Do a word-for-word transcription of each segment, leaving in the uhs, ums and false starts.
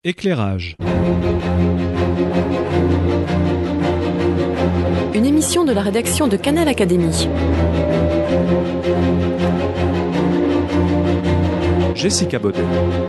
Éclairage. Une émission de la rédaction de Canal Académie. Jessica Baudet.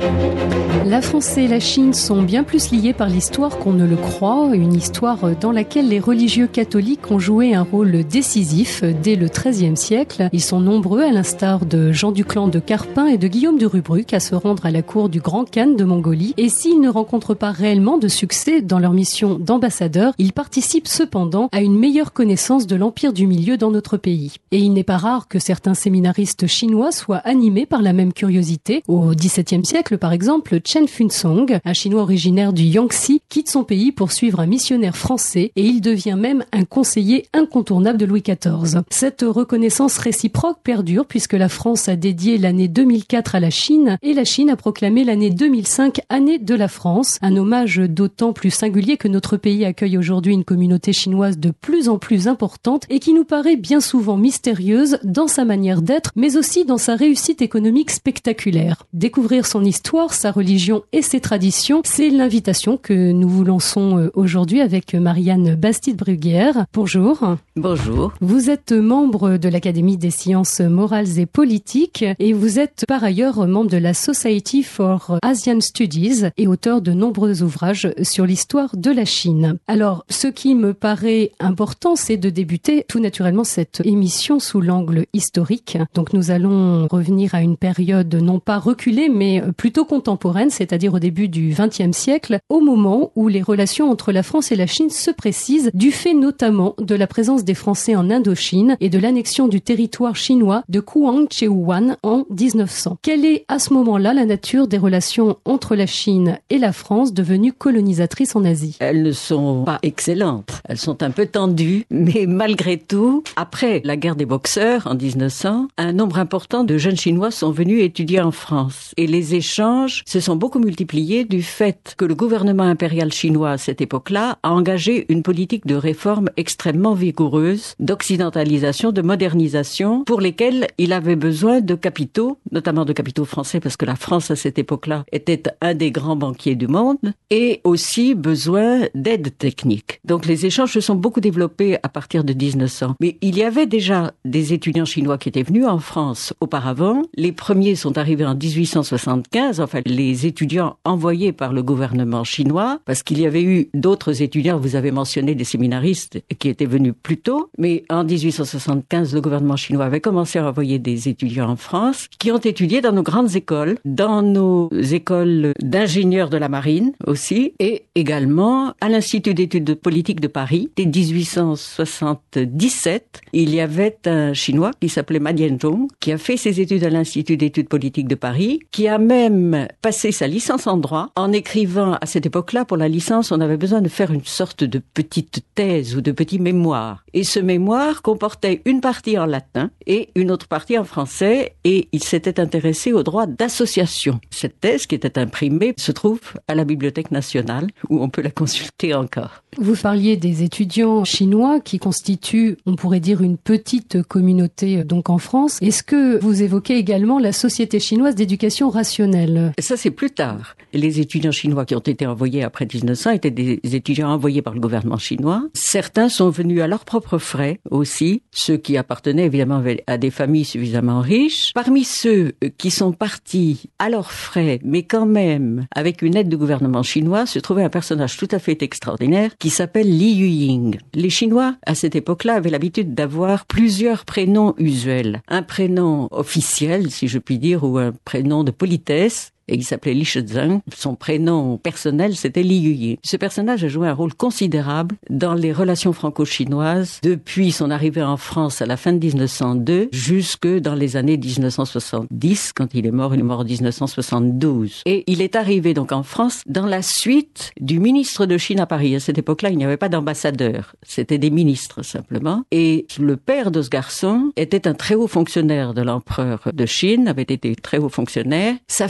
La France et la Chine sont bien plus liées par l'histoire qu'on ne le croit, une histoire dans laquelle les religieux catholiques ont joué un rôle décisif dès le treizième siècle. Ils sont nombreux, à l'instar de Jean du clan de Carpin et de Guillaume de Rubruck, à se rendre à la cour du Grand Khan de Mongolie. Et s'ils ne rencontrent pas réellement de succès dans leur mission d'ambassadeur, ils participent cependant à une meilleure connaissance de l'Empire du Milieu dans notre pays. Et il n'est pas rare que certains séminaristes chinois soient animés par la même curiosité. Au dix-septième siècle, par exemple, Chen Funsong, un Chinois originaire du Yangtze, quitte son pays pour suivre un missionnaire français et il devient même un conseiller incontournable de Louis quatorze. Cette reconnaissance réciproque perdure puisque la France a dédié l'année deux mille quatre à la Chine et la Chine a proclamé l'année deux mille cinq année de la France, un hommage d'autant plus singulier que notre pays accueille aujourd'hui une communauté chinoise de plus en plus importante et qui nous paraît bien souvent mystérieuse dans sa manière d'être, mais aussi dans sa réussite économique spectaculaire. Découvrir son histoire, sa religion et ses traditions, c'est l'invitation que nous vous lançons aujourd'hui avec Marianne Bastide-Bruguière. Bonjour. Bonjour. Vous êtes membre de l'Académie des sciences morales et politiques et vous êtes par ailleurs membre de la Society for Asian Studies et auteur de nombreux ouvrages sur l'histoire de la Chine. Alors, ce qui me paraît important, c'est de débuter tout naturellement cette émission sous l'angle historique. Donc nous allons revenir à une période non pas reculée mais plutôt contemporaine, c'est-à-dire au début du vingtième siècle, au moment où les relations entre la France et la Chine se précisent, du fait notamment de la présence des Français en Indochine et de l'annexion du territoire chinois de Kuang-Cheu-Wan en dix-neuf cents. Quelle est à ce moment-là la nature des relations entre la Chine et la France devenues colonisatrices en Asie? Elles ne sont pas excellentes, elles sont un peu tendues, mais malgré tout, après la guerre des boxeurs en dix-neuf cents, un nombre important de jeunes Chinois sont venus étudier en France et les échanges se sont beaucoup multipliés du fait que le gouvernement impérial chinois à cette époque-là a engagé une politique de réforme extrêmement vigoureuse, d'occidentalisation, de modernisation, pour lesquelles il avait besoin de capitaux, notamment de capitaux français, parce que la France à cette époque-là était un des grands banquiers du monde, et aussi besoin d'aide technique. Donc les échanges se sont beaucoup développés à partir de dix-neuf cents. Mais il y avait déjà des étudiants chinois qui étaient venus en France auparavant. Les premiers sont arrivés en dix-huit cent soixante-quinze, enfin les étudiants envoyés par le gouvernement chinois, parce qu'il y avait eu d'autres étudiants, vous avez mentionné des séminaristes qui étaient venus plus tôt, mais en dix-huit cent soixante-quinze, le gouvernement chinois avait commencé à envoyer des étudiants en France qui ont étudié dans nos grandes écoles, dans nos écoles d'ingénieurs de la marine aussi, et également à l'Institut d'études politiques de Paris. Dès dix-huit cent soixante-dix-sept, il y avait un Chinois qui s'appelait Ma Dianzhong, qui a fait ses études à l'Institut d'études politiques de Paris, qui a même passé sa licence en droit en écrivant à cette époque-là, pour la licence, on avait besoin de faire une sorte de petite thèse ou de petit mémoire. Et ce mémoire comportait une partie en latin et une autre partie en français et il s'était intéressé au droit d'association. Cette thèse qui était imprimée se trouve à la Bibliothèque nationale où on peut la consulter encore. Vous parliez des étudiants chinois qui constituent, on pourrait dire, une petite communauté donc en France. Est-ce que vous évoquez également la Société chinoise d'éducation rationnelle? Ça, c'est plus tard. Les étudiants chinois qui ont été envoyés après dix-neuf cents étaient des étudiants envoyés par le gouvernement chinois. Certains sont venus à leurs propres frais aussi, ceux qui appartenaient évidemment à des familles suffisamment riches. Parmi ceux qui sont partis à leurs frais, mais quand même avec une aide du gouvernement chinois, se trouvait un personnage tout à fait extraordinaire qui s'appelle Li Yuying. Les Chinois, à cette époque-là, avaient l'habitude d'avoir plusieurs prénoms usuels. Un prénom officiel, si je puis dire, ou un prénom de politesse, et il s'appelait Li Shizeng. Son prénom personnel, c'était Li Yuying. Ce personnage a joué un rôle considérable dans les relations franco-chinoises depuis son arrivée en France à la fin de dix-neuf cent deux jusque dans les années dix-neuf cent soixante-dix. Quand il est mort, il est mort en dix-neuf cent soixante-douze. Et il est arrivé donc en France dans la suite du ministre de Chine à Paris. À cette époque-là, il n'y avait pas d'ambassadeur. C'était des ministres simplement. Et le père de ce garçon était un très haut fonctionnaire de l'empereur de Chine, avait été très haut fonctionnaire. Sa famille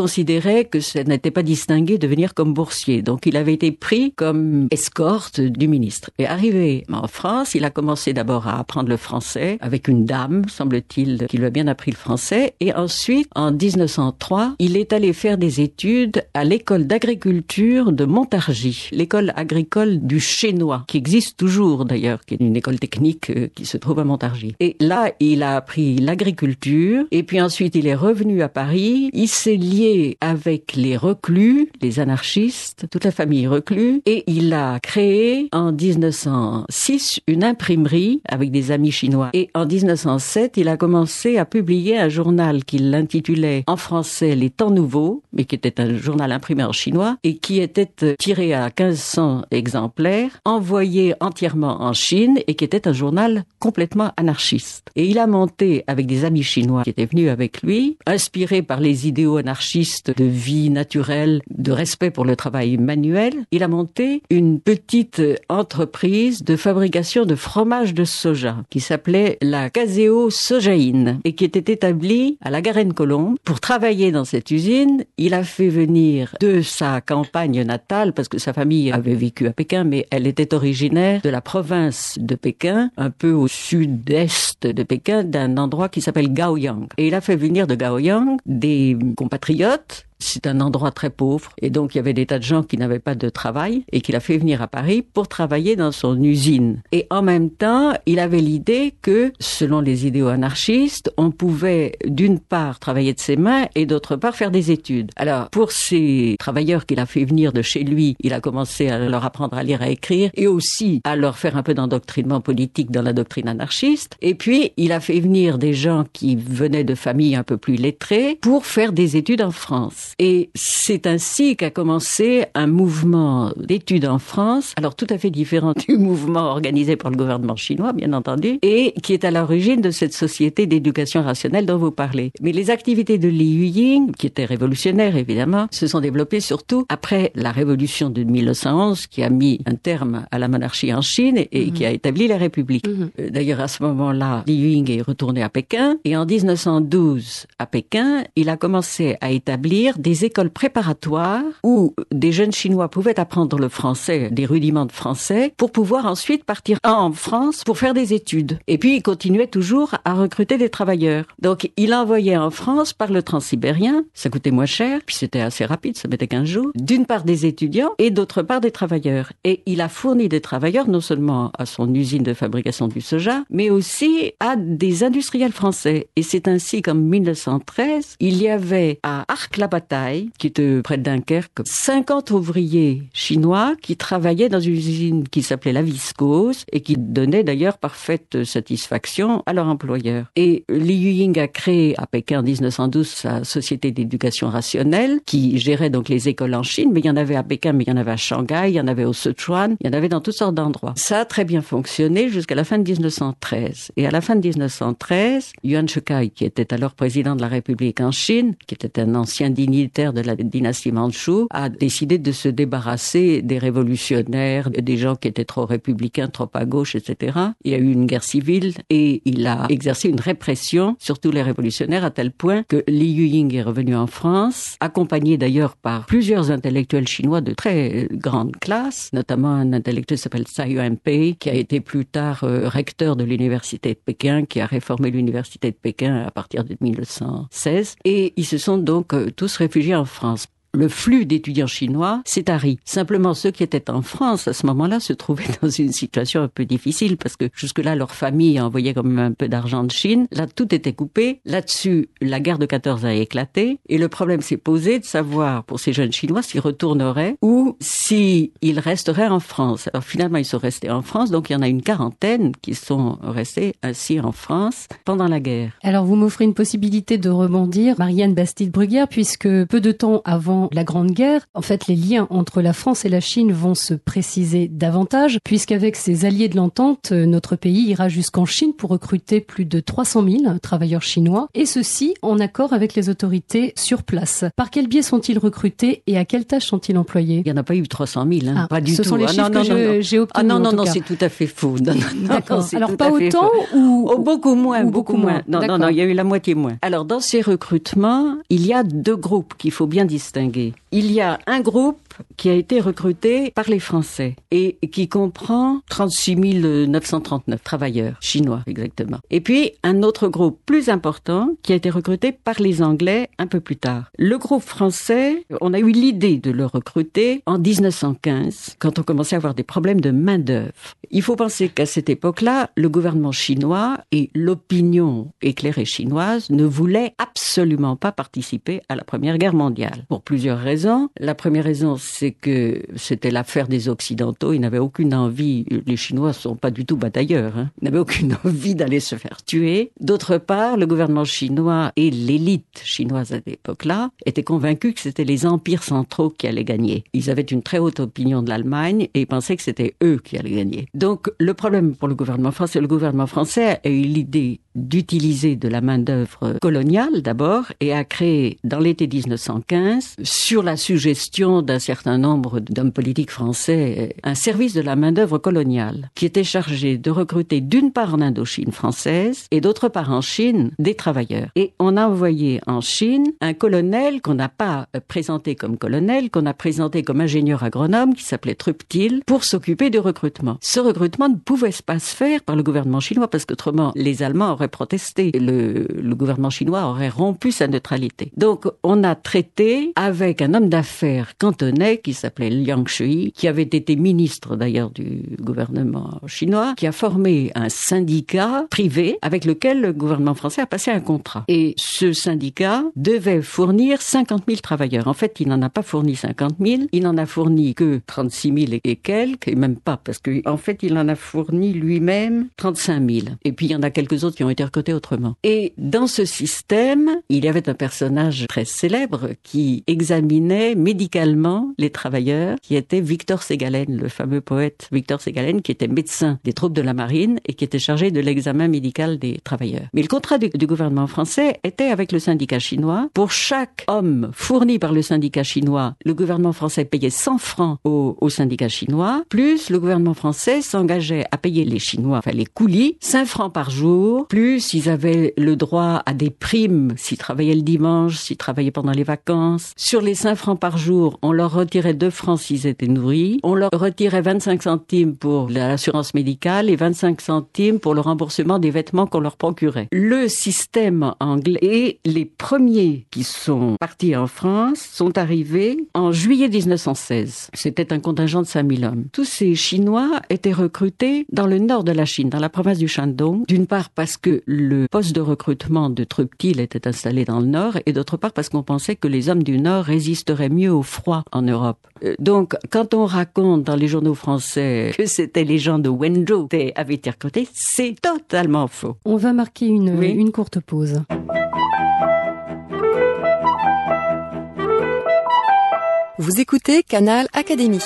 considérait que ça n'était pas distingué de venir comme boursier. Donc il avait été pris comme escorte du ministre. Et arrivé en France, il a commencé d'abord à apprendre le français avec une dame, semble-t-il, qui lui a bien appris le français. Et ensuite, en dix-neuf cent trois, il est allé faire des études à l'école d'agriculture de Montargis, l'école agricole du Chénois, qui existe toujours d'ailleurs, qui est une école technique euh, qui se trouve à Montargis. Et là, il a appris l'agriculture, et puis ensuite il est revenu à Paris, il s'est lié avec les reclus, les anarchistes, toute la famille reclus, et il a créé en dix-neuf cent six une imprimerie avec des amis chinois. Et en dix-neuf cent sept, il a commencé à publier un journal qu'il intitulait en français Les Temps Nouveaux, mais qui était un journal imprimé en chinois, et qui était tiré à quinze cents exemplaires, envoyé entièrement en Chine, et qui était un journal complètement anarchiste. Et il a monté avec des amis chinois qui étaient venus avec lui, inspirés par les idéaux anarchistes de vie naturelle, de respect pour le travail manuel, il a monté une petite entreprise de fabrication de fromage de soja qui s'appelait la Caseo Sojaïne et qui était établie à la Garenne-Colombes. Pour travailler dans cette usine, il a fait venir de sa campagne natale, parce que sa famille avait vécu à Pékin, mais elle était originaire de la province de Pékin, un peu au sud-est de Pékin, d'un endroit qui s'appelle Gaoyang. Et il a fait venir de Gaoyang des compatriotes. C'est un endroit très pauvre et donc il y avait des tas de gens qui n'avaient pas de travail et qu'il a fait venir à Paris pour travailler dans son usine. Et en même temps, il avait l'idée que, selon les idéaux anarchistes, on pouvait d'une part travailler de ses mains et d'autre part faire des études. Alors, pour ces travailleurs qu'il a fait venir de chez lui, il a commencé à leur apprendre à lire, à écrire et aussi à leur faire un peu d'endoctrinement politique dans la doctrine anarchiste. Et puis, il a fait venir des gens qui venaient de familles un peu plus lettrées pour faire des études en France. Et c'est ainsi qu'a commencé un mouvement d'études en France, alors tout à fait différent du mouvement organisé par le gouvernement chinois, bien entendu, et qui est à l'origine de cette société d'éducation rationnelle dont vous parlez. Mais les activités de Li Yuying, qui étaient révolutionnaires évidemment, se sont développées surtout après la révolution de mille neuf cent onze, qui a mis un terme à la monarchie en Chine et, et mmh. qui a établi la République. Mmh. D'ailleurs, à ce moment-là, Li Yuying est retourné à Pékin, et en dix-neuf cent douze, à Pékin, il a commencé à établir des écoles préparatoires où des jeunes Chinois pouvaient apprendre le français, des rudiments de français, pour pouvoir ensuite partir en France pour faire des études. Et puis, il continuait toujours à recruter des travailleurs. Donc, il envoyait en France par le transsibérien, ça coûtait moins cher, puis c'était assez rapide, ça mettait quinze jours, d'une part des étudiants et d'autre part des travailleurs. Et il a fourni des travailleurs non seulement à son usine de fabrication du soja, mais aussi à des industriels français. Et c'est ainsi qu'en mille neuf cent treize, il y avait à Arc-la-Bataille, qui était près de Dunkerque, cinquante ouvriers chinois qui travaillaient dans une usine qui s'appelait la Viscose et qui donnait d'ailleurs parfaite satisfaction à leur employeur. Et Li Yuying a créé à Pékin en dix-neuf cent douze sa société d'éducation rationnelle qui gérait donc les écoles en Chine, mais il y en avait à Pékin, mais il y en avait à Shanghai, il y en avait au Sichuan, il y en avait dans toutes sortes d'endroits. Ça a très bien fonctionné jusqu'à la fin de dix-neuf cent treize. Et à la fin de dix-neuf cent treize, Yuan Shikai, qui était alors président de la République en Chine, qui était un ancien dignitaire de la dynastie Mandchoue, a décidé de se débarrasser des révolutionnaires, des gens qui étaient trop républicains, trop à gauche, et cetera. Il y a eu une guerre civile et il a exercé une répression sur tous les révolutionnaires à tel point que Li Yuying est revenu en France, accompagné d'ailleurs par plusieurs intellectuels chinois de très grande classe, notamment un intellectuel qui s'appelle Tsai Yuanpei, qui a été plus tard euh, recteur de l'université de Pékin, qui a réformé l'université de Pékin à partir de mille neuf cent seize. Et ils se sont donc euh, tous réfugiés en France. Le flux d'étudiants chinois s'est tari. Simplement, ceux qui étaient en France, à ce moment-là, se trouvaient dans une situation un peu difficile parce que jusque-là, leur famille envoyait quand même un peu d'argent de Chine. Là, tout était coupé. Là-dessus, la guerre de quatorze a éclaté. Et le problème s'est posé de savoir, pour ces jeunes Chinois, s'ils retourneraient ou s'ils resteraient en France. Alors finalement, ils sont restés en France. Donc, il y en a une quarantaine qui sont restés ainsi en France pendant la guerre. Alors, vous m'offrez une possibilité de rebondir, Marianne Bastide-Bruguière, puisque peu de temps avant la Grande Guerre, en fait, les liens entre la France et la Chine vont se préciser davantage, puisqu'avec ses alliés de l'entente, notre pays ira jusqu'en Chine pour recruter plus de trois cent mille travailleurs chinois, et ceci en accord avec les autorités sur place. Par quel biais sont-ils recrutés et à quelles tâches sont-ils employés? Il n'y en a pas eu trois cent mille, hein. Ah, pas du ce tout. sont les ah, chiffres non, que non, je- non. j'ai obtenus. Ah non, non, en tout non, cas. c'est tout à fait faux. Non, non, non, D'accord. c'est Alors tout pas à fait autant faux. ou, Oh, beaucoup moins, ou beaucoup beaucoup moins. moins. Non, non, D'accord. non, il y a eu la moitié moins. Alors, dans ces recrutements, il y a deux groupes qu'il faut bien distinguer. Il y a un groupe qui a été recruté par les Français et qui comprend trente-six mille neuf cent trente-neuf travailleurs chinois, exactement. Et puis, un autre groupe plus important qui a été recruté par les Anglais un peu plus tard. Le groupe français, on a eu l'idée de le recruter en dix-neuf cent quinze, quand on commençait à avoir des problèmes de main-d'œuvre. Il faut penser qu'à cette époque-là, le gouvernement chinois et l'opinion éclairée chinoise ne voulaient absolument pas participer à la Première Guerre mondiale. Pour plusieurs raisons. La première raison, c'est que c'était l'affaire des Occidentaux. Ils n'avaient aucune envie, les Chinois sont pas du tout batailleurs, hein. Ils n'avaient aucune envie d'aller se faire tuer. D'autre part, le gouvernement chinois et l'élite chinoise à cette époque-là étaient convaincus que c'était les empires centraux qui allaient gagner. Ils avaient une très haute opinion de l'Allemagne et ils pensaient que c'était eux qui allaient gagner. Donc, le problème pour le gouvernement français, le gouvernement français a eu l'idée d'utiliser de la main-d'œuvre coloniale d'abord et a créé dans l'été dix-neuf cent quinze, sur la suggestion d'un certain nombre d'hommes politiques français, un service de la main-d'œuvre coloniale qui était chargé de recruter d'une part en Indochine française et d'autre part en Chine des travailleurs. Et on a envoyé en Chine un colonel qu'on n'a pas présenté comme colonel, qu'on a présenté comme ingénieur agronome qui s'appelait Trubtil pour s'occuper du recrutement. Ce recrutement ne pouvait pas se faire par le gouvernement chinois parce qu'autrement les Allemands auraient protesté. Le, le gouvernement chinois aurait rompu sa neutralité. Donc, on a traité avec un homme d'affaires cantonais qui s'appelait Liang Shui, qui avait été ministre d'ailleurs du gouvernement chinois, qui a formé un syndicat privé avec lequel le gouvernement français a passé un contrat. Et ce syndicat devait fournir cinquante mille travailleurs. En fait, il n'en a pas fourni cinquante mille, il n'en a fourni que trente-six mille et quelques, et même pas, parce que en fait, il en a fourni lui-même trente-cinq mille. Et puis, il y en a quelques autres qui ont été recrutés autrement. Et dans ce système, il y avait un personnage très célèbre qui examinait médicalement les travailleurs, qui était Victor Ségalen, le fameux poète Victor Ségalen, qui était médecin des troupes de la marine et qui était chargé de l'examen médical des travailleurs. Mais le contrat du, du gouvernement français était avec le syndicat chinois. Pour chaque homme fourni par le syndicat chinois, le gouvernement français payait cent francs au, au syndicat chinois, plus le gouvernement français s'engageait à payer les Chinois, enfin les coulis, cinq francs par jour, plus ils avaient le droit à des primes s'ils travaillaient le dimanche, s'ils travaillaient pendant les vacances. Sur les cinq francs par jour, on leur retirait deux francs s'ils étaient nourris. On leur retirait vingt-cinq centimes pour l'assurance médicale et vingt-cinq centimes pour le remboursement des vêtements qu'on leur procurait. Le système anglais et les premiers qui sont partis en France sont arrivés en juillet dix-neuf cent seize. C'était un contingent de cinq mille hommes. Tous ces Chinois étaient recrutés dans le nord de la Chine, dans la province du Shandong. D'une part parce que le poste de recrutement de Trubtil était installé dans le nord et d'autre part parce qu'on pensait que les hommes du nord résisteraient mieux au froid en Europe. Donc, quand on raconte dans les journaux français que c'était les gens de Wenzhou qui avaient été recrutés, c'est totalement faux. On va marquer une, Oui. une courte pause. Vous écoutez Canal Académie.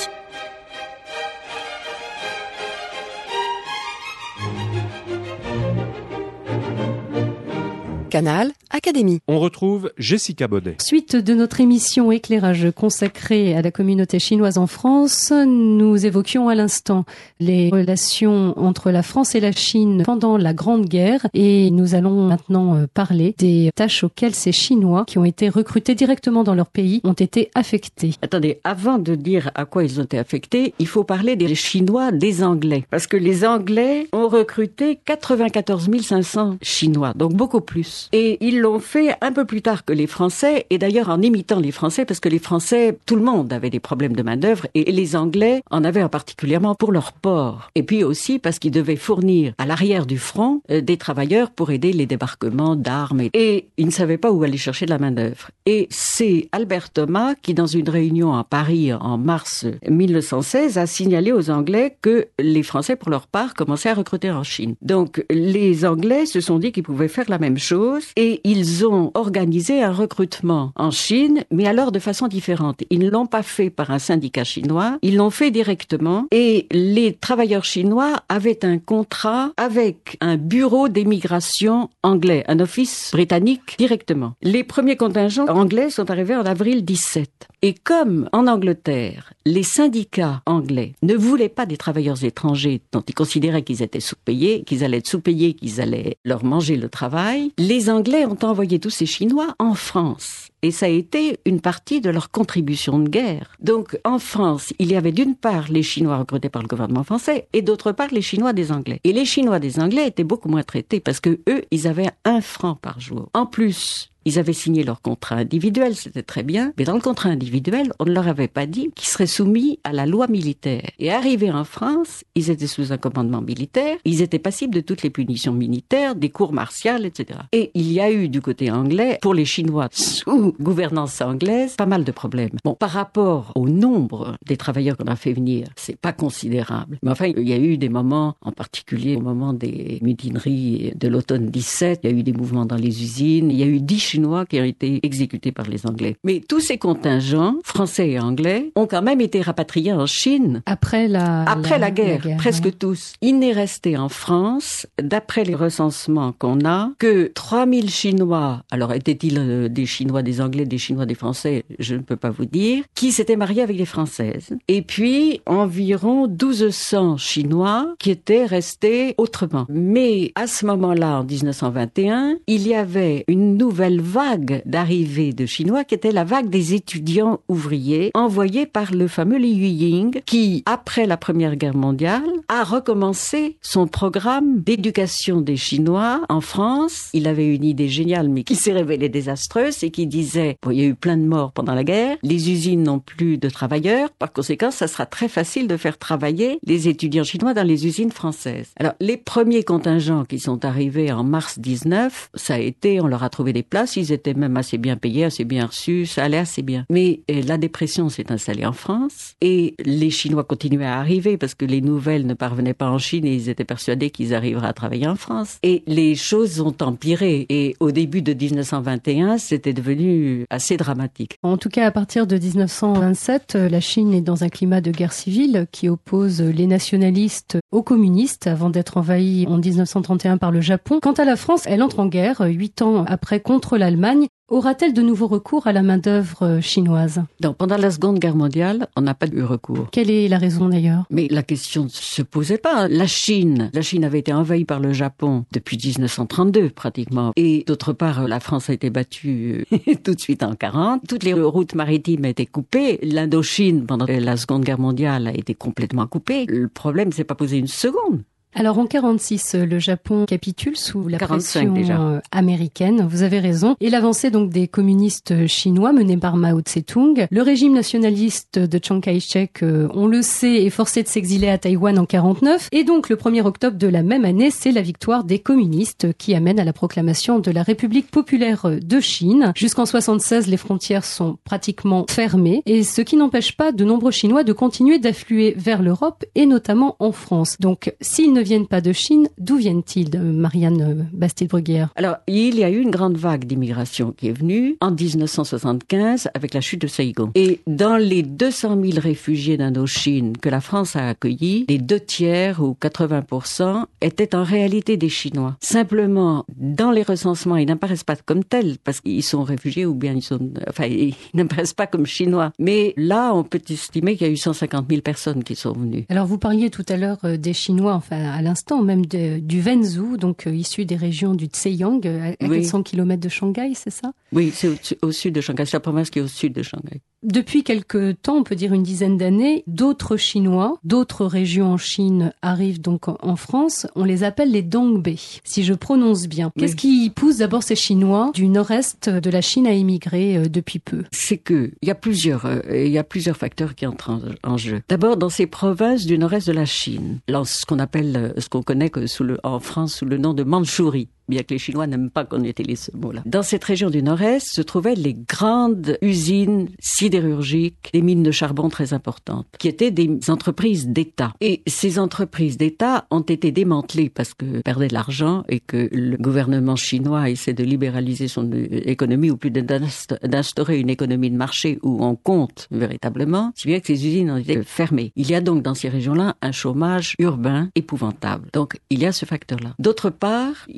Canal Académie. On retrouve Jessica Baudet. Suite de notre émission Éclairage consacrée à la communauté chinoise en France, nous évoquions à l'instant les relations entre la France et la Chine pendant la Grande Guerre et nous allons maintenant parler des tâches auxquelles ces Chinois qui ont été recrutés directement dans leur pays ont été affectés. Attendez, avant de dire à quoi ils ont été affectés, il faut parler des Chinois des Anglais. Parce que les Anglais ont recruté quatre-vingt-quatorze mille cinq cents Chinois, donc beaucoup plus. Et ils l'ont fait un peu plus tard que les Français, et d'ailleurs en imitant les Français, parce que les Français, tout le monde avait des problèmes de main-d'œuvre, et les Anglais en avaient particulièrement pour leur port. Et puis aussi parce qu'ils devaient fournir à l'arrière du front euh, des travailleurs pour aider les débarquements d'armes. Et, et ils ne savaient pas où aller chercher de la main-d'œuvre. Et c'est Albert Thomas qui, dans une réunion à Paris en mars mille neuf cent seize, a signalé aux Anglais que les Français, pour leur part, commençaient à recruter en Chine. Donc les Anglais se sont dit qu'ils pouvaient faire la même chose et ils ont organisé un recrutement en Chine, mais alors de façon différente. Ils ne l'ont pas fait par un syndicat chinois, ils l'ont fait directement et les travailleurs chinois avaient un contrat avec un bureau d'émigration anglais, un office britannique directement. Les premiers contingents anglais sont arrivés en avril dix-sept. Et comme en Angleterre, les syndicats anglais ne voulaient pas des travailleurs étrangers dont ils considéraient qu'ils étaient sous-payés, qu'ils allaient être sous-payés, qu'ils allaient leur manger le travail. Les Anglais ont envoyé tous ces Chinois en France. Et ça a été une partie de leur contribution de guerre. Donc, en France, il y avait d'une part les Chinois recrutés par le gouvernement français et d'autre part les Chinois des Anglais. Et les Chinois des Anglais étaient beaucoup moins traités parce que eux, ils avaient un franc par jour. En plus, ils avaient signé leur contrat individuel, c'était très bien, mais dans le contrat individuel, on ne leur avait pas dit qu'ils seraient soumis à la loi militaire. Et arrivés en France, ils étaient sous un commandement militaire, ils étaient passibles de toutes les punitions militaires, des cours martiales, et cetera. Et il y a eu du côté anglais, pour les Chinois sous gouvernance anglaise, pas mal de problèmes. Bon, par rapport au nombre des travailleurs qu'on a fait venir, c'est pas considérable. Mais enfin, il y a eu des moments, en particulier au moment des mutineries de l'automne dix-sept, il y a eu des mouvements dans les usines, il y a eu dix Chinois qui ont été exécutés par les Anglais. Mais tous ces contingents, français et anglais, ont quand même été rapatriés en Chine. Après la, Après la, la, guerre, la guerre, presque ouais. tous. Il n'est resté en France, d'après les recensements qu'on a, que trois mille Chinois, alors étaient-ils euh, des Chinois des Anglais, des Chinois des Français, je ne peux pas vous dire, qui s'étaient mariés avec des Françaises. Et puis, environ douze cents Chinois qui étaient restés autrement. Mais à ce moment-là, en dix-neuf cent vingt et un, il y avait une nouvelle vague d'arrivée de Chinois qui était la vague des étudiants ouvriers envoyés par le fameux Li Yuying qui, après la Première Guerre mondiale, a recommencé son programme d'éducation des Chinois en France. Il avait une idée géniale mais qui s'est révélée désastreuse et qui disait, bon, il y a eu plein de morts pendant la guerre, les usines n'ont plus de travailleurs, par conséquent, ça sera très facile de faire travailler les étudiants chinois dans les usines françaises. Alors, les premiers contingents qui sont arrivés en mars dix-neuf, ça a été, on leur a trouvé des places, ils étaient même assez bien payés, assez bien reçus, ça allait assez bien. Mais eh, la dépression s'est installée en France et les Chinois continuaient à arriver parce que les nouvelles ne parvenaient pas en Chine et ils étaient persuadés qu'ils arriveraient à travailler en France. Et les choses ont empiré et au début de dix-neuf cent vingt et un, c'était devenu assez dramatique. En tout cas, à partir de dix-neuf cent vingt-sept, la Chine est dans un climat de guerre civile qui oppose les nationalistes aux communistes avant d'être envahie en dix-neuf cent trente et un par le Japon. Quant à la France, elle entre en guerre huit ans après contre l'Allemagne. Aura-t-elle de nouveau recours à la main-d'œuvre chinoise? Donc, pendant la Seconde Guerre mondiale, on n'a pas eu recours. Quelle est la raison d'ailleurs? Mais la question ne se posait pas. La Chine, la Chine avait été envahie par le Japon depuis dix-neuf cent trente-deux pratiquement. Et d'autre part, la France a été battue tout de suite en quarante. Toutes les routes maritimes étaient coupées. L'Indochine, pendant la Seconde Guerre mondiale, a été complètement coupée. Le problème ne s'est pas posé une seconde. Alors en quarante-six, le Japon capitule sous la pression déjà. américaine, vous avez raison, et l'avancée donc des communistes chinois menée par Mao Tse-tung. Le régime nationaliste de Chiang Kai-shek, on le sait, est forcé de s'exiler à Taïwan en quarante-neuf, et donc le premier octobre de la même année, c'est la victoire des communistes qui amène à la proclamation de la République populaire de Chine. Jusqu'en soixante-seize, les frontières sont pratiquement fermées, et ce qui n'empêche pas de nombreux Chinois de continuer d'affluer vers l'Europe, et notamment en France. Donc s'ils ne ne viennent pas de Chine, d'où viennent-ils, Marianne Bastide-Bruguière? Alors, il y a eu une grande vague d'immigration qui est venue en dix-neuf cent soixante-quinze avec la chute de Saigon. Et dans les deux cent mille réfugiés d'Indochine que la France a accueillis, les deux tiers ou quatre-vingts pour cent étaient en réalité des Chinois. Simplement, dans les recensements, ils n'apparaissent pas comme tels parce qu'ils sont réfugiés ou bien ils sont, enfin, ils n'apparaissent pas comme Chinois. Mais là, on peut estimer qu'il y a eu cent cinquante mille personnes qui sont venues. Alors, vous parliez tout à l'heure des Chinois, enfin, à l'instant même de, du Wenzhou, donc euh, issu des régions du Zhejiang, à, à oui. quatre cents kilomètres de Shanghai, c'est ça? Oui, c'est au, au sud de Shanghai, c'est la province qui est au sud de Shanghai. Depuis quelque temps, on peut dire une dizaine d'années, d'autres Chinois, d'autres régions en Chine arrivent donc en France. On les appelle les Dongbei, si je prononce bien. Oui. Qu'est-ce qui pousse d'abord ces Chinois du nord-est de la Chine à émigrer euh, depuis peu? C'est que il y a plusieurs, euh, il y a plusieurs facteurs qui entrent en, en jeu. D'abord, dans ces provinces du nord-est de la Chine, là, ce qu'on appelle, ce qu'on connaît que sous le, en France sous le nom de Mandchourie, bien que les Chinois n'aiment pas qu'on utilise ce mot-là. Dans cette région du Nord-Est se trouvaient les grandes usines sidérurgiques, des mines de charbon très importantes, qui étaient des entreprises d'État. Et ces entreprises d'État ont été démantelées parce que perdaient de l'argent et que le gouvernement chinois essaie de libéraliser son économie ou plus d'instaurer une économie de marché où on compte véritablement, si bien que ces usines ont été fermées. Il y a donc dans ces régions-là un chômage urbain épouvantable. Donc il y a ce facteur-là. D'autre part, il est plus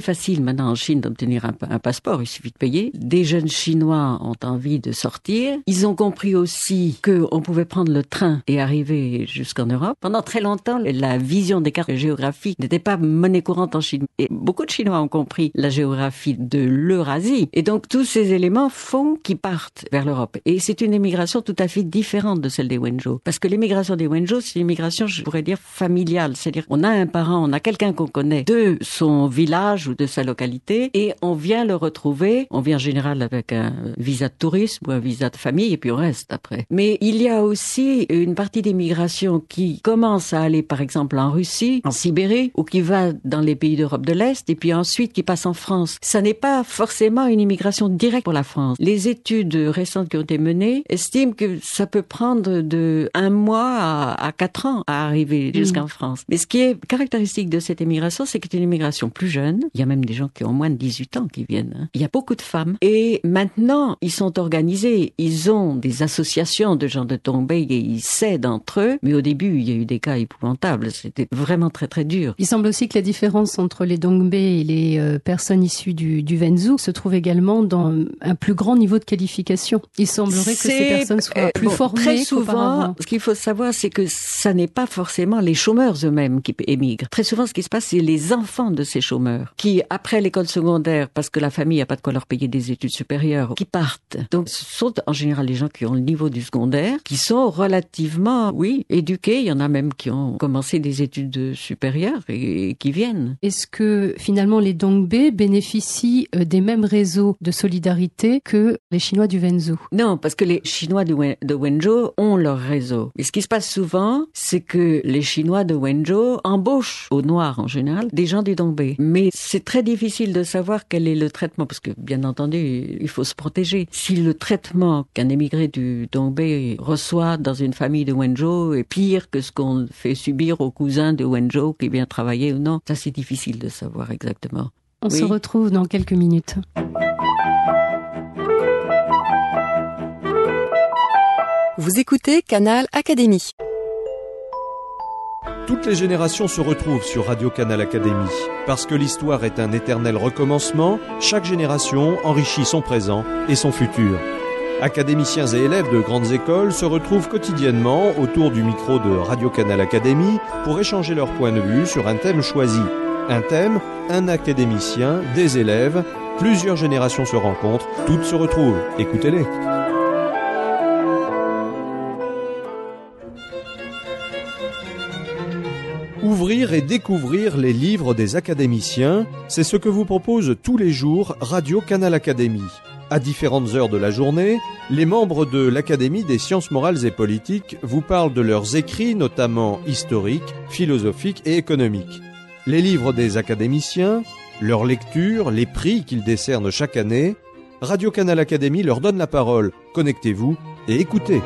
facile maintenant en Chine d'obtenir un, un passeport, il suffit de payer. Des jeunes Chinois ont envie de sortir. Ils ont compris aussi qu'on pouvait prendre le train et arriver jusqu'en Europe. Pendant très longtemps, la vision des cartes géographiques n'était pas monnaie courante en Chine. Et beaucoup de Chinois ont compris la géographie de l'Eurasie. Et donc tous ces éléments font qu'ils partent vers l'Europe. Et c'est une émigration tout à fait différente de celle des Wenzhou. Parce que l'émigration des Wenzhou, c'est une émigration, je pourrais dire, familiale. C'est-à-dire on a un parent, on a quelqu'un qu'on connaît de son village ou de sa localité et on vient le retrouver. On vient en général avec un visa de tourisme ou un visa de famille et puis on reste après. Mais il y a aussi une partie d'émigration qui commence à aller par exemple en Russie, en Sibérie ou qui va dans les pays d'Europe de l'Est et puis ensuite qui passe en France. Ça n'est pas forcément une immigration directe pour la France. Les études récentes qui ont été menées estiment que ça peut prendre de un mois à, à quatre ans à arriver jusqu'en mmh. France. Mais ce qui est caractéristique de cette immigration, c'est que c'est une immigration plus jeune. Il y a même des gens qui ont moins de dix-huit ans qui viennent. Hein. Il y a beaucoup de femmes. Et maintenant, ils sont organisés. Ils ont des associations de gens de Dongbei et ils s'aident entre eux. Mais au début, il y a eu des cas épouvantables. C'était vraiment très très dur. Il semble aussi que la différence entre les Dongbei et les euh, personnes issues du, du Wenzhou se trouve également dans un plus grand niveau de qualification. Il semblerait que c'est, ces personnes soient euh, plus bon, formées très souvent, ce qu'il faut savoir, c'est que ça n'est pas forcément les chômeurs eux-mêmes qui émigrent. Très souvent, ce qui se passe, c'est les enfants de ces chômeurs qui, après l'école secondaire, parce que la famille n'a pas de quoi leur payer des études supérieures, qui partent. Donc, ce sont en général les gens qui ont le niveau du secondaire, qui sont relativement, oui, éduqués. Il y en a même qui ont commencé des études supérieures et, et qui viennent. Est-ce que, finalement, les Dongbei bénéficient des mêmes réseaux de solidarité que les Chinois du Wenzhou? Non, parce que les Chinois de, Wen- de Wenzhou ont leur réseau. Et ce qui se passe souvent, c'est que les Chinois de Wenzhou embauchent, aux Noirs en général, des gens du Dongbei. Mais c'est très difficile de savoir quel est le traitement, parce que, bien entendu, il faut se protéger. Si le traitement qu'un émigré du Dongbei reçoit dans une famille de Wenzhou est pire que ce qu'on fait subir aux cousins de Wenzhou qui vient travailler ou non, ça c'est difficile de savoir exactement. On oui. se retrouve dans quelques minutes. Vous écoutez Canal Académie. Toutes les générations se retrouvent sur Radio Canal Académie. Parce que l'histoire est un éternel recommencement, chaque génération enrichit son présent et son futur. Académiciens et élèves de grandes écoles se retrouvent quotidiennement autour du micro de Radio Canal Académie pour échanger leur point de vue sur un thème choisi. Un thème, un académicien, des élèves, plusieurs générations se rencontrent, toutes se retrouvent. Écoutez-les. Ouvrir et découvrir les livres des académiciens, c'est ce que vous propose tous les jours Radio Canal Académie. À différentes heures de la journée, les membres de l'Académie des sciences morales et politiques vous parlent de leurs écrits, notamment historiques, philosophiques et économiques. Les livres des académiciens, leurs lectures, les prix qu'ils décernent chaque année, Radio Canal Académie leur donne la parole. Connectez-vous et écoutez.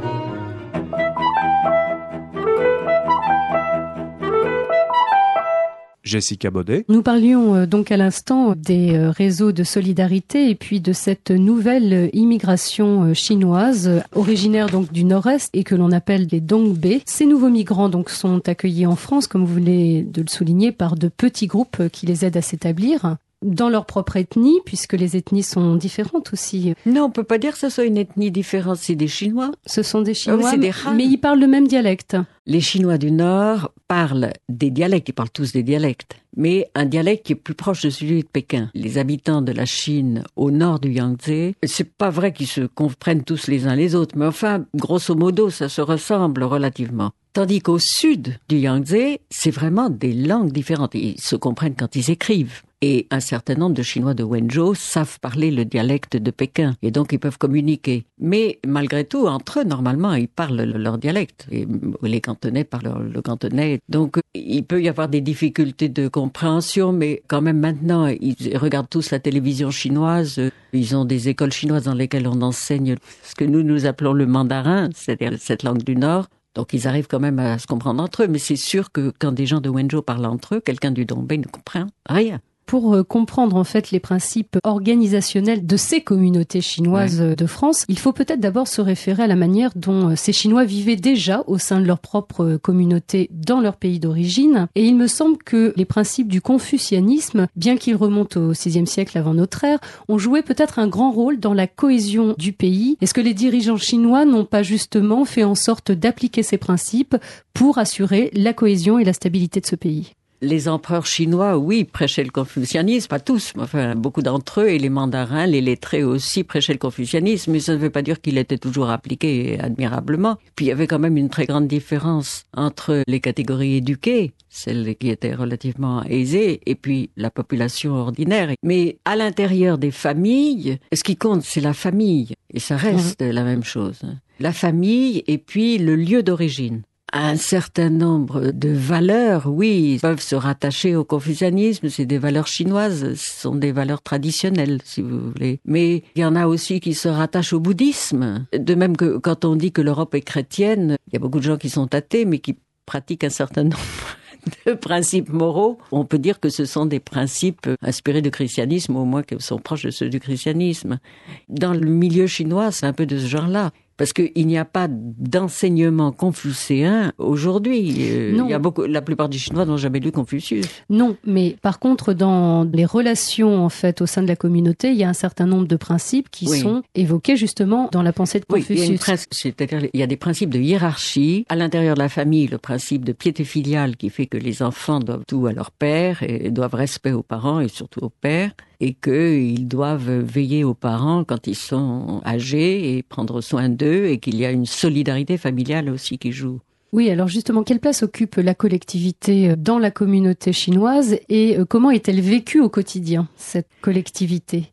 Jessica Baudet. Nous parlions euh, donc à l'instant des euh, réseaux de solidarité et puis de cette nouvelle euh, immigration euh, chinoise euh, originaire donc du nord-est et que l'on appelle les Dongbei. Ces nouveaux migrants donc sont accueillis en France, comme vous venez de le souligner, par de petits groupes euh, qui les aident à s'établir dans leur propre ethnie, puisque les ethnies sont différentes aussi. Non, on peut pas dire que ce soit une ethnie différente, c'est des Chinois. Ce sont des Chinois, Ah oui, c'est des Han. Mais ils parlent le même dialecte. Les Chinois du Nord parlent des dialectes, ils parlent tous des dialectes, mais un dialecte qui est plus proche de celui de Pékin. Les habitants de la Chine au nord du Yangtze, c'est pas vrai qu'ils se comprennent tous les uns les autres, mais enfin, grosso modo, ça se ressemble relativement. Tandis qu'au sud du Yangtze, c'est vraiment des langues différentes. Ils se comprennent quand ils écrivent. Et un certain nombre de Chinois de Wenzhou savent parler le dialecte de Pékin. Et donc, ils peuvent communiquer. Mais malgré tout, entre eux, normalement, ils parlent leur dialecte. Et les Cantonais parlent le cantonais. Donc, il peut y avoir des difficultés de compréhension, mais quand même maintenant, ils regardent tous la télévision chinoise. Ils ont des écoles chinoises dans lesquelles on enseigne ce que nous, nous appelons le mandarin, c'est-à-dire cette langue du Nord. Donc, ils arrivent quand même à se comprendre entre eux. Mais c'est sûr que quand des gens de Wenzhou parlent entre eux, quelqu'un du Dongbei ne comprend rien. pour euh, comprendre en fait les principes organisationnels de ces communautés chinoises ouais. de France, il faut peut-être d'abord se référer à la manière dont ces Chinois vivaient déjà au sein de leur propre communauté dans leur pays d'origine. Et il me semble que les principes du confucianisme, bien qu'ils remontent au sixième siècle avant notre ère, ont joué peut-être un grand rôle dans la cohésion du pays. Est-ce que les dirigeants chinois n'ont pas justement fait en sorte d'appliquer ces principes pour assurer la cohésion et la stabilité de ce pays ? Les empereurs chinois, oui, prêchaient le confucianisme, pas tous, mais enfin, beaucoup d'entre eux, et les mandarins, les lettrés aussi prêchaient le confucianisme, mais ça ne veut pas dire qu'il était toujours appliqué admirablement. Puis il y avait quand même une très grande différence entre les catégories éduquées, celles qui étaient relativement aisées, et puis la population ordinaire. Mais à l'intérieur des familles, ce qui compte, c'est la famille, et ça reste mmh. la même chose. La famille et puis le lieu d'origine. Un certain nombre de valeurs, oui, peuvent se rattacher au confucianisme. C'est des valeurs chinoises, ce sont des valeurs traditionnelles, si vous voulez. Mais il y en a aussi qui se rattachent au bouddhisme. De même que quand on dit que l'Europe est chrétienne, il y a beaucoup de gens qui sont athées, mais qui pratiquent un certain nombre de principes moraux. On peut dire que ce sont des principes inspirés du christianisme, au moins qu'ils sont proches de ceux du christianisme. Dans le milieu chinois, c'est un peu de ce genre-là. Parce qu'il n'y a pas d'enseignement confucéen aujourd'hui. Non. Il y a beaucoup, la plupart des Chinois n'ont jamais lu Confucius. Non, mais par contre, dans les relations en fait au sein de la communauté, il y a un certain nombre de principes qui oui. sont évoqués justement dans la pensée de Confucius. Oui, il y a une prin- c'est-à-dire il y a des principes de hiérarchie. À l'intérieur de la famille, le principe de piété filiale qui fait que les enfants doivent tout à leur père et doivent respect aux parents et surtout au père. Et qu'ils doivent veiller aux parents quand ils sont âgés et prendre soin d'eux, et qu'il y a une solidarité familiale aussi qui joue. Oui, alors justement, quelle place occupe la collectivité dans la communauté chinoise et comment est-elle vécue au quotidien, cette collectivité ?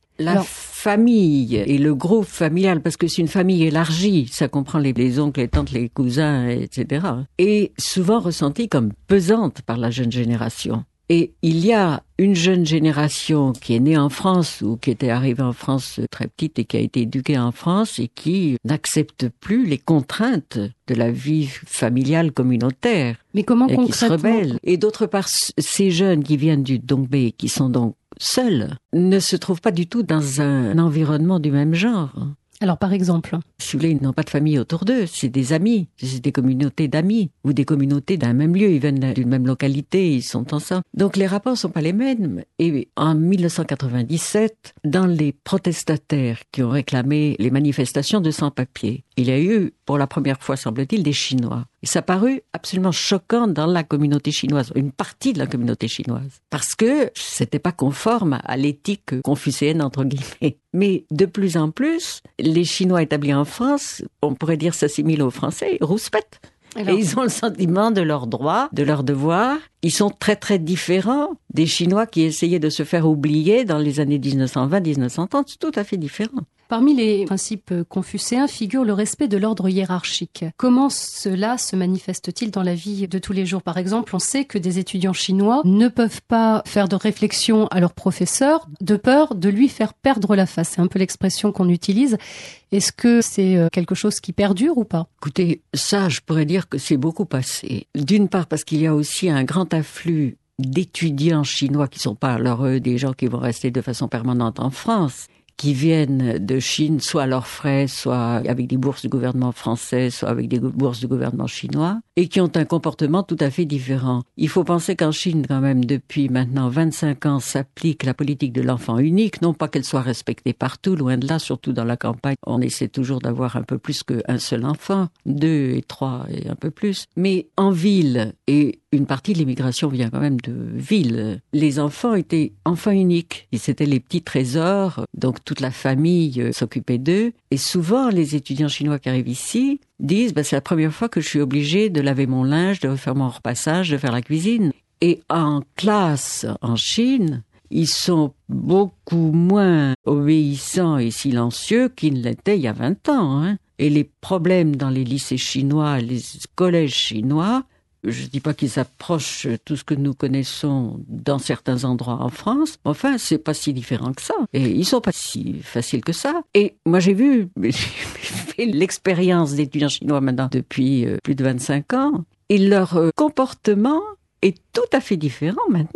La alors... famille et le groupe familial, parce que c'est une famille élargie, ça comprend les, les oncles, les tantes, les cousins, et cetera, est souvent ressentie comme pesante par la jeune génération. Et il y a une jeune génération qui est née en France ou qui était arrivée en France très petite et qui a été éduquée en France et qui n'accepte plus les contraintes de la vie familiale communautaire. Mais comment et concrètement ? Qui se rebellent. Et d'autre part, ces jeunes qui viennent du Dongbei, qui sont donc seuls, ne se trouvent pas du tout dans un environnement du même genre. Alors, par exemple, si vous voulez, ils n'ont pas de famille autour d'eux, c'est des amis, c'est des communautés d'amis, ou des communautés d'un même lieu, ils viennent d'une même localité, ils sont ensemble. Donc les rapports sont pas les mêmes. Et en dix-neuf cent quatre-vingt-dix-sept, dans les protestataires qui ont réclamé les manifestations de sans-papiers, il y a eu, pour la première fois, semble-t-il, des Chinois. Et ça a paru absolument choquant dans la communauté chinoise, une partie de la communauté chinoise, parce que c'était pas conforme à l'éthique confucéenne, entre guillemets. Mais de plus en plus, les Chinois établis en France, on pourrait dire s'assimilent aux Français, rouspètent. Alors... Et ils ont le sentiment de leurs droits, de leurs devoirs. Ils sont très très différents des Chinois qui essayaient de se faire oublier dans les années dix-neuf cent vingt dix-neuf cent trente, c'est tout à fait différent. Parmi les principes confucéens figure le respect de l'ordre hiérarchique. Comment cela se manifeste-t-il dans la vie de tous les jours ? Par exemple, on sait que des étudiants chinois ne peuvent pas faire de réflexion à leur professeur de peur de lui faire perdre la face. C'est un peu l'expression qu'on utilise. Est-ce que c'est quelque chose qui perdure ou pas ? Écoutez, ça, je pourrais dire que c'est beaucoup passé. D'une part parce qu'il y a aussi un grand afflux d'étudiants chinois qui sont pas alors eux des gens qui vont rester de façon permanente en France, qui viennent de Chine, soit à leurs frais, soit avec des bourses du gouvernement français, soit avec des bourses du gouvernement chinois, et qui ont un comportement tout à fait différent. Il faut penser qu'en Chine, quand même, depuis maintenant vingt-cinq ans, s'applique la politique de l'enfant unique, non pas qu'elle soit respectée partout, loin de là, surtout dans la campagne. On essaie toujours d'avoir un peu plus qu'un seul enfant, deux et trois et un peu plus. Mais en ville, et une partie de l'immigration vient quand même de ville, les enfants étaient enfants uniques. Et c'était les petits trésors, donc toute la famille euh, s'occupait d'eux. Et souvent, les étudiants chinois qui arrivent ici disent bah, « c'est la première fois que je suis obligé de laver mon linge, de refaire mon repassage, de faire la cuisine ». Et en classe, en Chine, ils sont beaucoup moins obéissants et silencieux qu'ils ne l'étaient il y a vingt ans. Hein. Et les problèmes dans les lycées chinois, les collèges chinois, je ne dis pas qu'ils approchent tout ce que nous connaissons dans certains endroits en France. Enfin, c'est pas si différent que ça. Et ils sont pas si faciles que ça. Et moi, j'ai vu, j'ai fait l'expérience d'étudiants chinois maintenant depuis plus de vingt-cinq ans. Et leur comportement est tout à fait différent maintenant.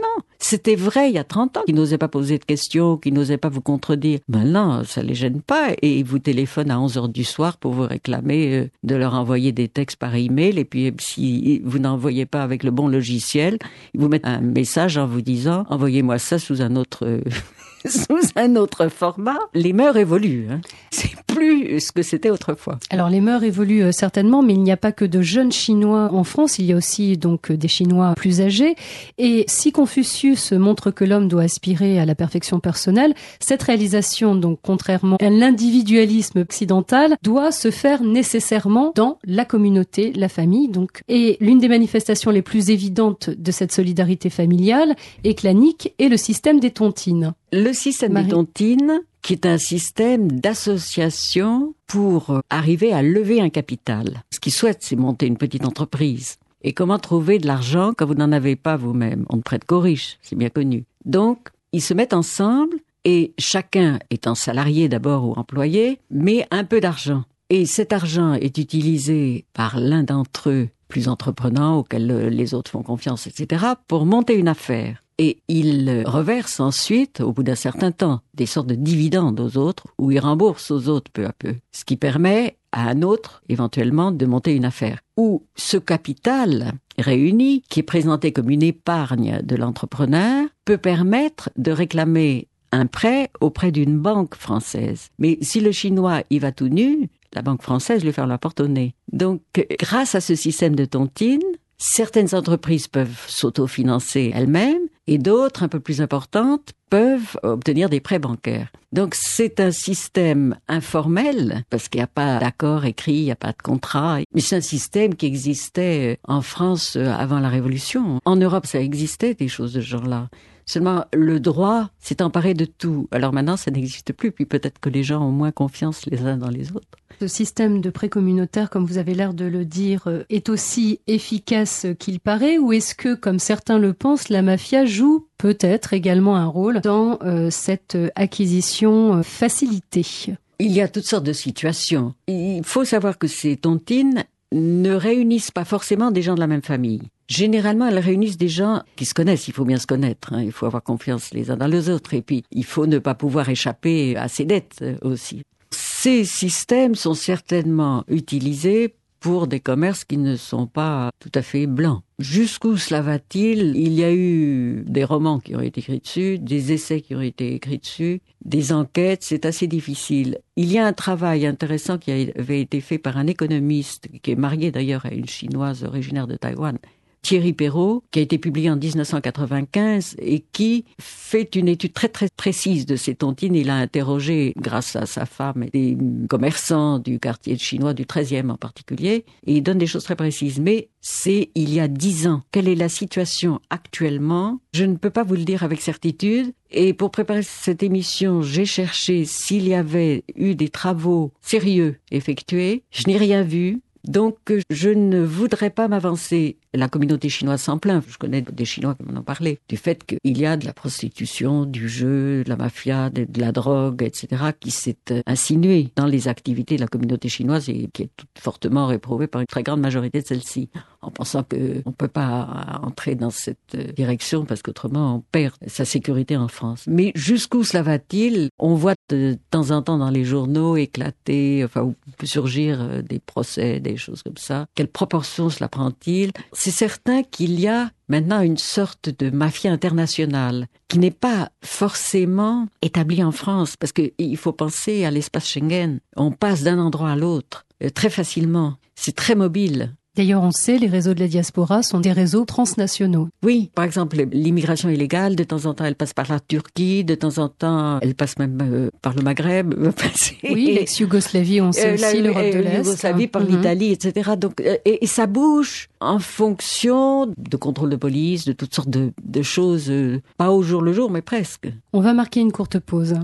C'était vrai il y a trente ans, qui n'osaient pas poser de questions, qui n'osaient pas vous contredire. Maintenant, ça les gêne pas et ils vous téléphonent à onze heures du soir pour vous réclamer de leur envoyer des textes par email et puis si vous n'envoyez pas avec le bon logiciel, ils vous mettent un message en vous disant « envoyez-moi ça sous un autre... » sous un autre format. Les mœurs évoluent, hein. C'est plus ce que c'était autrefois. Alors les mœurs évoluent euh, certainement, mais il n'y a pas que de jeunes Chinois en France, il y a aussi donc des Chinois plus âgés. Et si Confucius montre que l'homme doit aspirer à la perfection personnelle, cette réalisation, donc contrairement à l'individualisme occidental, doit se faire nécessairement dans la communauté, la famille. Donc. Et l'une des manifestations les plus évidentes de cette solidarité familiale et clanique est le système des tontines. Le système Marie. des tontines, qui est un système d'association pour arriver à lever un capital. Ce qu'ils souhaitent, c'est monter une petite entreprise. Et comment trouver de l'argent quand vous n'en avez pas vous-même? On ne prête qu'aux riches, c'est bien connu. Donc, ils se mettent ensemble et chacun étant salarié d'abord ou employé, met un peu d'argent. Et cet argent est utilisé par l'un d'entre eux, plus entreprenant, auquel les autres font confiance, et cetera, pour monter une affaire. Et il reverse ensuite, au bout d'un certain temps, des sortes de dividendes aux autres, ou il rembourse aux autres peu à peu. Ce qui permet à un autre, éventuellement, de monter une affaire. Ou ce capital réuni, qui est présenté comme une épargne de l'entrepreneur, peut permettre de réclamer un prêt auprès d'une banque française. Mais si le Chinois y va tout nu, la banque française lui fait la porte au nez. Donc, grâce à ce système de tontines, certaines entreprises peuvent s'autofinancer elles-mêmes et d'autres, un peu plus importantes, peuvent obtenir des prêts bancaires. Donc c'est un système informel, parce qu'il n'y a pas d'accord écrit, il n'y a pas de contrat, mais c'est un système qui existait en France avant la Révolution. En Europe, ça existait, des choses de ce genre-là. Seulement, le droit s'est emparé de tout. Alors maintenant, ça n'existe plus, puis peut-être que les gens ont moins confiance les uns dans les autres. Ce système de prêt communautaire, comme vous avez l'air de le dire, est aussi efficace qu'il paraît, ou est-ce que, comme certains le pensent, la mafia joue peut-être également un rôle dans euh, cette acquisition facilitée? Il y a toutes sortes de situations. Il faut savoir que ces tontines ne réunissent pas forcément des gens de la même famille. Généralement, elles réunissent des gens qui se connaissent. Il faut bien se connaître, hein. Il faut avoir confiance les uns dans les autres. Et puis, il faut ne pas pouvoir échapper à ses dettes aussi. Ces systèmes sont certainement utilisés pour des commerces qui ne sont pas tout à fait blancs. Jusqu'où cela va-t-il? Il y a eu des romans qui ont été écrits dessus, des essais qui ont été écrits dessus, des enquêtes, c'est assez difficile. Il y a un travail intéressant qui avait été fait par un économiste, qui est marié d'ailleurs à une Chinoise originaire de Taïwan, Thierry Perrault, qui a été publié en dix-neuf cent quatre-vingt-quinze et qui fait une étude très très précise de ces tontines. Il a interrogé, grâce à sa femme, des commerçants du quartier chinois, du treizième en particulier, et il donne des choses très précises. Mais c'est il y a dix ans. Quelle est la situation actuellement? Je ne peux pas vous le dire avec certitude. Et pour préparer cette émission, j'ai cherché s'il y avait eu des travaux sérieux effectués. Je n'ai rien vu. Donc, je ne voudrais pas m'avancer. La communauté chinoise s'en plaint. Je connais des Chinois qui m'en ont parlé. Du fait qu'il y a de la prostitution, du jeu, de la mafia, de, de la drogue, et cetera, qui s'est insinuée dans les activités de la communauté chinoise et qui est toute fortement réprouvée par une très grande majorité de celle-ci. En pensant qu'on ne peut pas entrer dans cette direction parce qu'autrement on perd sa sécurité en France. Mais jusqu'où cela va-t-il? On voit de temps en temps dans les journaux éclater, enfin, où peut surgir des procès, des choses comme ça. Quelle proportion cela prend-il? C'est certain qu'il y a maintenant une sorte de mafia internationale qui n'est pas forcément établie en France parce qu'il faut penser à l'espace Schengen. On passe d'un endroit à l'autre euh, très facilement. C'est très mobile. D'ailleurs, on sait, les réseaux de la diaspora sont des réseaux transnationaux. Oui, par exemple, l'immigration illégale, de temps en temps, elle passe par la Turquie, de temps en temps, elle passe même euh, par le Maghreb. Oui, l'ex-Yougoslavie, on sait euh, aussi, l'Europe de l'Est. Yougoslavie, par mm-hmm. l'Italie, et cetera. Donc, euh, et, et ça bouge en fonction de contrôle de police, de toutes sortes de, de choses, euh, pas au jour le jour, mais presque. On va marquer une courte pause.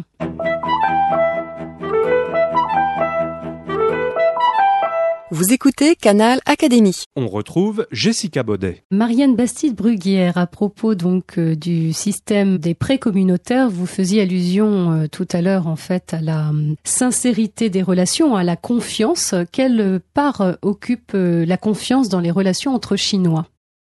Vous écoutez Canal Académie. On retrouve Jessica Baudet. Marianne Bastide-Bruguière, à propos donc euh, du système des prêts communautaires, vous faisiez allusion euh, tout à l'heure en fait à la euh, sincérité des relations, à la confiance. Quelle part euh, occupe euh, la confiance dans les relations entre Chinois ?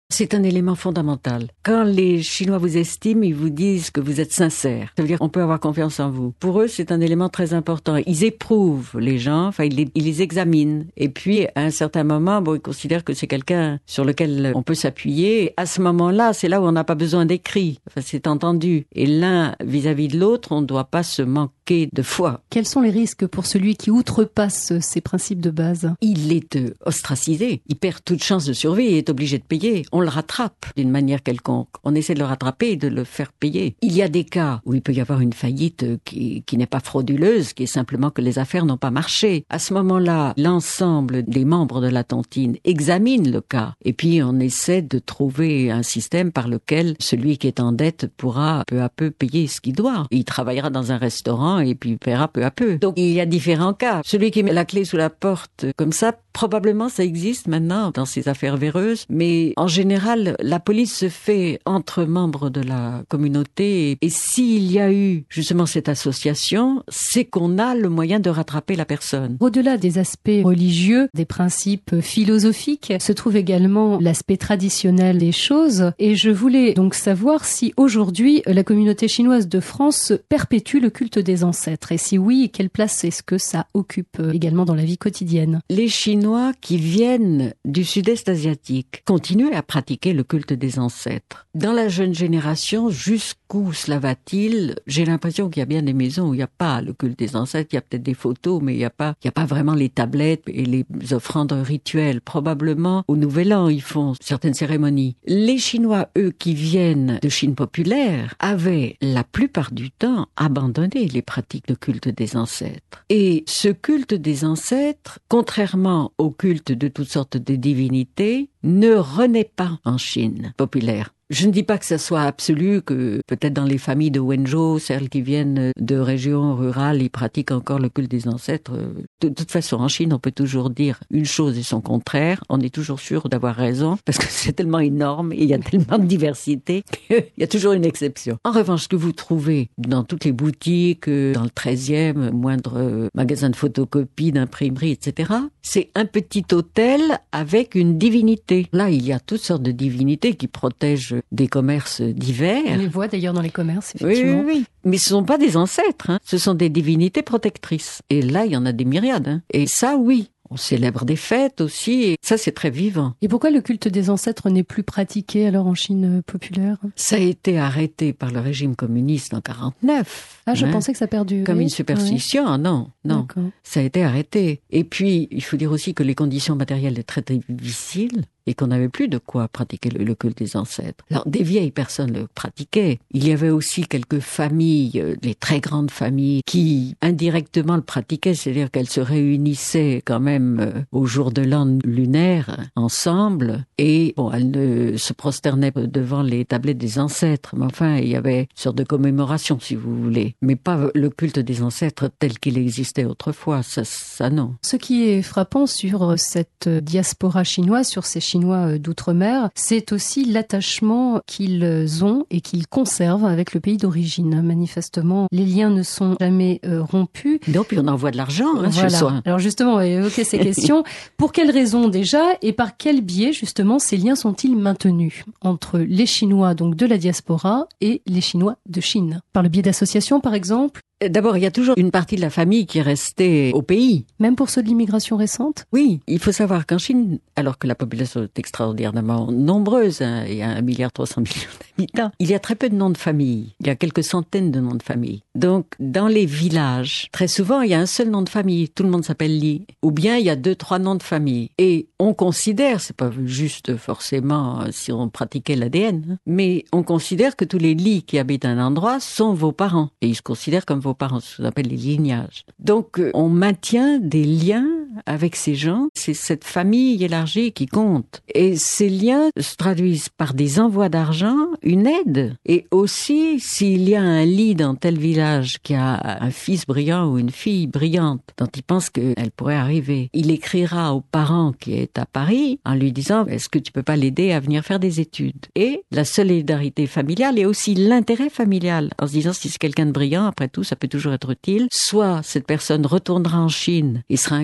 C'est un élément fondamental. Quand les Chinois vous estiment, ils vous disent que vous êtes sincère. Ça veut dire qu'on peut avoir confiance en vous. Pour eux, c'est un élément très important. Ils éprouvent les gens, enfin, ils les, ils les examinent. Et puis, à un certain moment, bon, ils considèrent que c'est quelqu'un sur lequel on peut s'appuyer. À ce moment-là, c'est là où on n'a pas besoin d'écrit. Enfin, c'est entendu. Et l'un vis-à-vis de l'autre, on ne doit pas se manquer de foi. Quels sont les risques pour celui qui outrepasse ces principes de base? Il est euh, ostracisé. Il perd toute chance de survie et est obligé de payer. On le rattrape d'une manière quelconque. On essaie de le rattraper et de le faire payer. Il y a des cas où il peut y avoir une faillite qui, qui n'est pas frauduleuse, qui est simplement que les affaires n'ont pas marché. À ce moment-là, l'ensemble des membres de la tontine examinent le cas. Et puis, on essaie de trouver un système par lequel celui qui est en dette pourra peu à peu payer ce qu'il doit. Il travaillera dans un restaurant et puis il paiera peu à peu. Donc, il y a différents cas. Celui qui met la clé sous la porte comme ça, probablement ça existe maintenant dans ces affaires véreuses, mais en général, la police se fait entre membres de la communauté et, et s'il y a eu justement cette association, c'est qu'on a le moyen de rattraper la personne. Au-delà des aspects religieux, des principes philosophiques, se trouve également l'aspect traditionnel des choses et je voulais donc savoir si aujourd'hui la communauté chinoise de France perpétue le culte des ancêtres et si oui, quelle place est-ce que ça occupe également dans la vie quotidienne? Les Chinois qui viennent du sud-est asiatique continuent à pratiquer le culte des ancêtres. Dans la jeune génération, jusqu'où cela va-t-il? J'ai l'impression qu'il y a bien des maisons où il n'y a pas le culte des ancêtres, il y a peut-être des photos, mais il n'y a pas, il n'y a pas vraiment les tablettes et les offrandes rituelles. Probablement, au Nouvel An, ils font certaines cérémonies. Les Chinois, eux, qui viennent de Chine populaire, avaient la plupart du temps abandonné les pratiques de culte des ancêtres. Et ce culte des ancêtres, contrairement au culte de toutes sortes de divinités, ne renaît pas en Chine populaire. Je ne dis pas que ça soit absolu, que peut-être dans les familles de Wenzhou, celles qui viennent de régions rurales, ils pratiquent encore le culte des ancêtres. De toute façon, en Chine, on peut toujours dire une chose et son contraire. On est toujours sûr d'avoir raison, parce que c'est tellement énorme et il y a tellement de diversité qu'il y a toujours une exception. En revanche, ce que vous trouvez dans toutes les boutiques, dans le treizième, moindre magasin de photocopie, d'imprimerie, et cetera, c'est un petit hôtel avec une divinité. Là, il y a toutes sortes de divinités qui protègent des commerces divers. On les voit d'ailleurs dans les commerces, effectivement. Oui, oui, oui. Mais ce ne sont pas des ancêtres, hein. Ce sont des divinités protectrices. Et là, il y en a des myriades. Hein. Et ça, oui. On célèbre des fêtes aussi, et ça c'est très vivant. Et pourquoi le culte des ancêtres n'est plus pratiqué alors en Chine populaire? Ça a été arrêté par le régime communiste en quarante-neuf. Ah, je hein, pensais que ça perdure. Comme une superstition, oui. non, non. D'accord. Ça a été arrêté. Et puis, il faut dire aussi que les conditions matérielles étaient très difficiles et qu'on n'avait plus de quoi pratiquer le, le culte des ancêtres. Alors, des vieilles personnes le pratiquaient. Il y avait aussi quelques familles, les très grandes familles, qui indirectement le pratiquaient, c'est-à-dire qu'elles se réunissaient quand même euh, au jour de l'an lunaire ensemble et bon, elles ne se prosternaient devant les tablettes des ancêtres, mais enfin, il y avait une sorte de commémoration, si vous voulez, mais pas le culte des ancêtres tel qu'il existait autrefois, ça, ça non. Ce qui est frappant sur cette diaspora chinoise, sur ces Chinois d'outre-mer, c'est aussi l'attachement qu'ils ont et qu'ils conservent avec le pays d'origine. Manifestement, les liens ne sont jamais euh, rompus. Non, puis on envoie de l'argent, hein, voilà. chez soi. Alors justement, on va évoquer ces questions. Pour quelles raisons déjà et par quel biais justement ces liens sont-ils maintenus entre les Chinois donc de la diaspora et les Chinois de Chine? Par le biais d'associations par exemple? D'abord, il y a toujours une partie de la famille qui est restée au pays. Même pour ceux de l'immigration récente? Oui, il faut savoir qu'en Chine, alors que la population est extraordinairement nombreuse, hein, il y a un milliard trois cents millions d'habitants, il y a très peu de noms de famille. Il y a quelques centaines de noms de famille. Donc, dans les villages, très souvent, il y a un seul nom de famille. Tout le monde s'appelle Li. Ou bien, il y a deux, trois noms de famille. Et on considère, c'est pas juste forcément si on pratiquait l'A D N, hein, mais on considère que tous les Li qui habitent un endroit sont vos parents. Et ils se considèrent comme vos parents, ce qu'on appelle les lignages. Donc, on maintient des liens avec ces gens. C'est cette famille élargie qui compte. Et ces liens se traduisent par des envois d'argent, une aide. Et aussi, s'il y a un lit dans tel village qui a un fils brillant ou une fille brillante dont il pense qu'elle pourrait arriver, il écrira aux parents qui est à Paris en lui disant « Est-ce que tu peux pas l'aider à venir faire des études ?» Et la solidarité familiale et aussi l'intérêt familial en se disant « Si c'est quelqu'un de brillant, après tout, ça peut toujours être utile. Soit cette personne retournera en Chine et sera un correspondant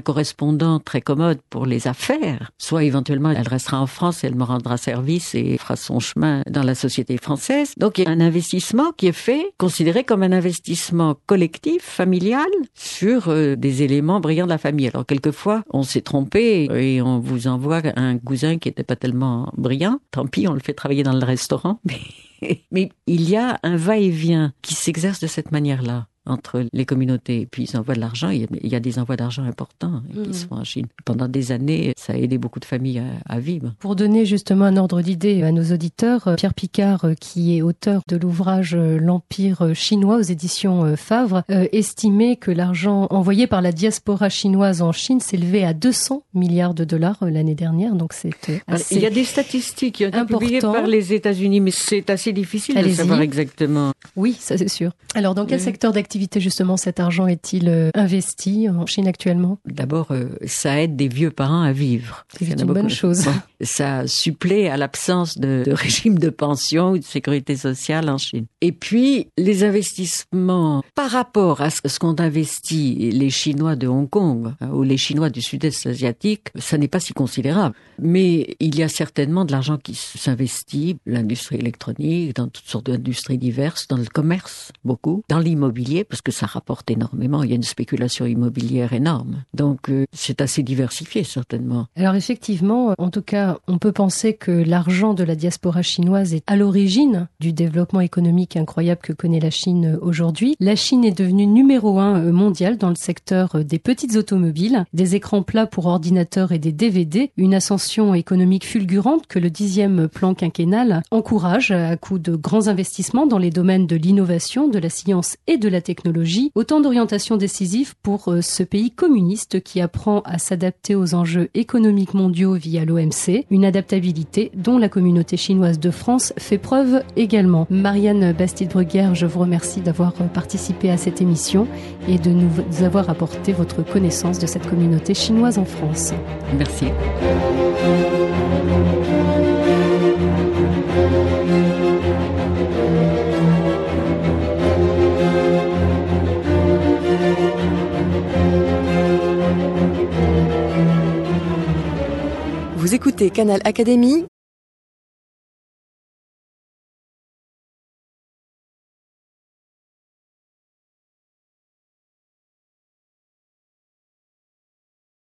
correspondante très commode pour les affaires, soit éventuellement elle restera en France, elle me rendra service et fera son chemin dans la société française. Donc il y a un investissement qui est fait, considéré comme un investissement collectif, familial, sur euh, des éléments brillants de la famille. Alors quelquefois, on s'est trompé et on vous envoie un cousin qui n'était pas tellement brillant. Tant pis, on le fait travailler dans le restaurant. Mais, mais il y a un va-et-vient qui s'exerce de cette manière-là entre les communautés. Et puis ils envoient de l'argent, il y a, il y a des envois d'argent importants qui mmh. se font en Chine. Pendant des années, ça a aidé beaucoup de familles à, à vivre. Pour donner justement un ordre d'idée à nos auditeurs, Pierre Picard, qui est auteur de l'ouvrage L'Empire chinois aux éditions Favre, euh, estimait que l'argent envoyé par la diaspora chinoise en Chine s'élevait à deux cents milliards de dollars l'année dernière. Donc c'est assez Il y a des statistiques qui ont été important. publiées par les États-Unis, mais c'est assez difficile Allez-y. de savoir exactement. Oui, ça c'est sûr. Alors dans quel oui. secteur d'activité justement cet argent est-il euh, investi en Chine actuellement? D'abord, euh, ça aide des vieux parents à vivre. C'est une bonne chose. Bon, ça supplée à l'absence de, de régime de pension ou de sécurité sociale en Chine. Et puis, les investissements par rapport à ce qu'on investit les Chinois de Hong Kong hein, ou les Chinois du Sud-Est asiatique, ça n'est pas si considérable. Mais il y a certainement de l'argent qui s'investit, l'industrie électronique, dans toutes sortes d'industries diverses, dans le commerce, beaucoup, dans l'immobilier, parce que ça rapporte énormément. Il y a une spéculation immobilière énorme. Donc, euh, c'est assez diversifié, certainement. Alors, effectivement, en tout cas, on peut penser que l'argent de la diaspora chinoise est à l'origine du développement économique incroyable que connaît la Chine aujourd'hui. La Chine est devenue numéro un mondial dans le secteur des petites automobiles, des écrans plats pour ordinateurs et des D V D, une ascension économique fulgurante que le dixième plan quinquennal encourage à coup de grands investissements dans les domaines de l'innovation, de la science et de la technologie, autant d'orientations décisives pour ce pays communiste qui apprend à s'adapter aux enjeux économiques mondiaux via l'O M C, une adaptabilité dont la communauté chinoise de France fait preuve également. Marianne Bastide-Bruguière, je vous remercie d'avoir participé à cette émission et de nous avoir apporté votre connaissance de cette communauté chinoise en France. Merci. Vous écoutez Canal Académie,